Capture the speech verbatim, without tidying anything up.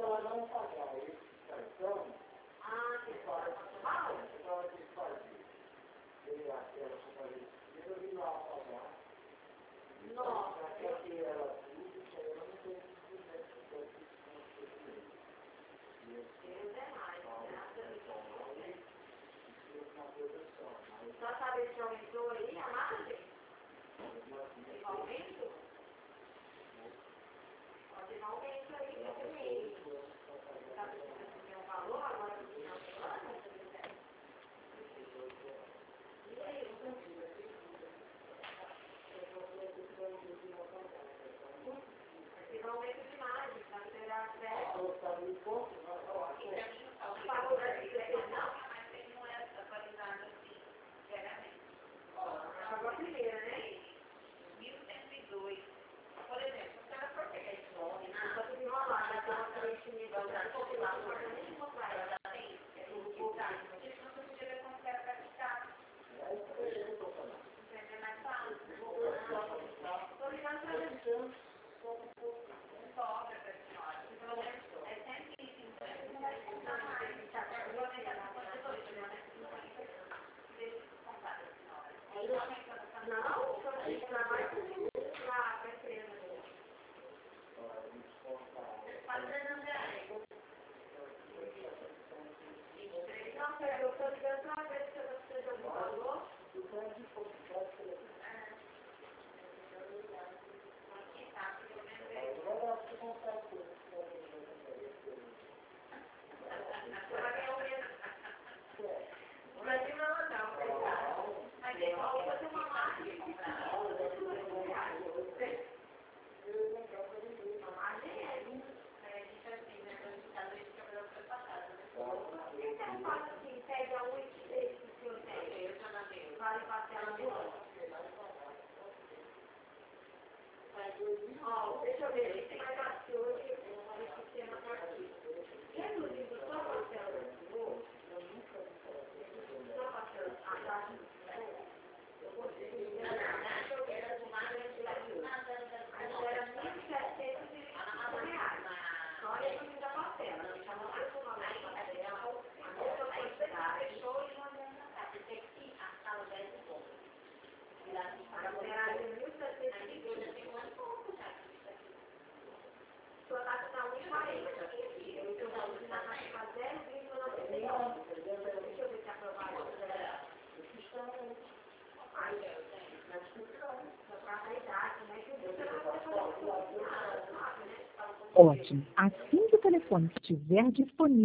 ela não pagar esse cartão, ah, que fora mal, então ela tem que fazer. Ele aquela supervisão, ele lá pagar. Nossa, porque ela tudo, que ela não tem que dizer que foi que Deus é mais, só saber se aumentou aí a margem? Aumento? Pode dar aumento aí também. Sabe se você tem um valor agora no final do ano? E aí, você vai aumento de margem, para ter acesso. Pagou da bicicleta, não? Mas ele não é atualizado assim, diariamente. Pagou a primeira, né? mil cento e dois. Por exemplo, se ela for pegar esse nome, não está tudo enrolado, ela tem uma preenchimento, ela já tem lá, não pode nem mostrar, ela já tem o lugar. Isso não se podia ver como que era praticar. Entender mais fácil. Estou ligando para ver. Sobra para a senhora. Pelo menos é cento e cinquenta. Não, só que trabalho com lá, para a empresa. Faz trezentos reais. Não, eu estou ligando para ver se você deu algum valor. Aqui tá, pelo menos é. Mas não, não, mas é igual fazer uma margem de comprar. A margem é, é diferente, né? Quando está no esquema foi passado, né? Por que você não faz assim, pega um e três que o senhor tem? Vale parcela de novo. Ó, deixa eu ver, tem mais aqui hoje, o sistema está aqui. Reduzindo só a parcela do senhor, só a parcela, a taxa do senhor, eu vou ter que enganar, né? Eu quero arrumar a legislação. Era mil setecentos e vinte reais. Só reduzindo a parcela. Já não vai tomar mais parcela. A mesma quantidade. Fechou e não adianta nada. Você tem que a sala dez de bom. Agora era mil setecentos e vinte. Já tem quanto pouco já? Sua taxa está um e quarenta. Eu vou na taxa para zero vírgula noventa e nove. Deixa eu ver se aprovaram. Aí, na descrição, na praça da idade, né? Que você vai fazer. Ótimo. Assim que o telefone estiver disponível,